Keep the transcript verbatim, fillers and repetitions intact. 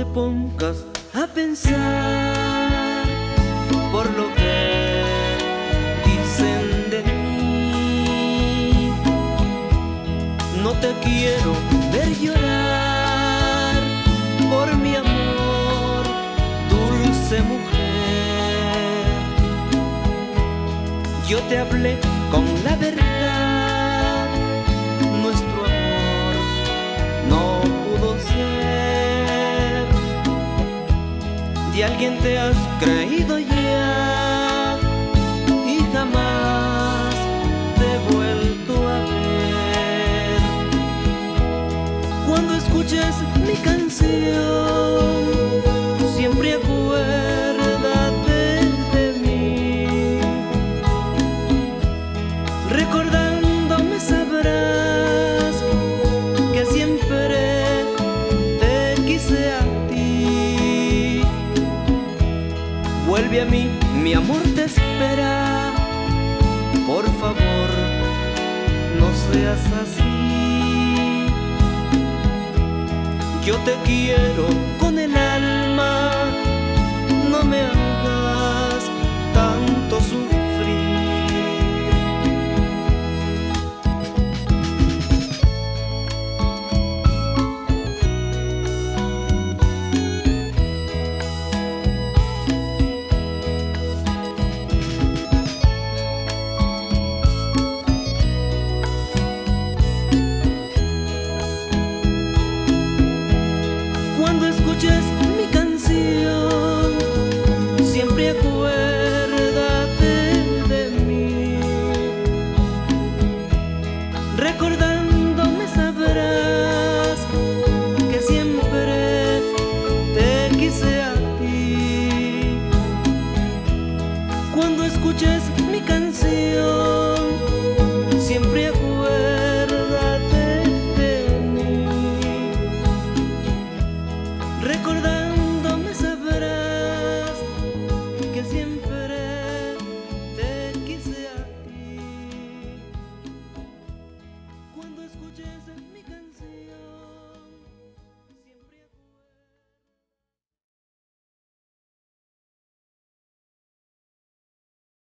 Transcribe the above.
te pongas a pensar por lo que dicen de mí. No te quiero ver llorar por mi amor, dulce mujer. Yo te hablé con la verdad, nuestro amor no pudo ser. De alguien te has creído ya y jamás te he vuelto a ver. Cuando escuches mi canción, siempre acuérdate de mí. Recordándome sabrás que siempre te quise a ti. Vuelve a mí, mi amor te espera. Por favor, no seas así. Yo te quiero con el alma, no me hagas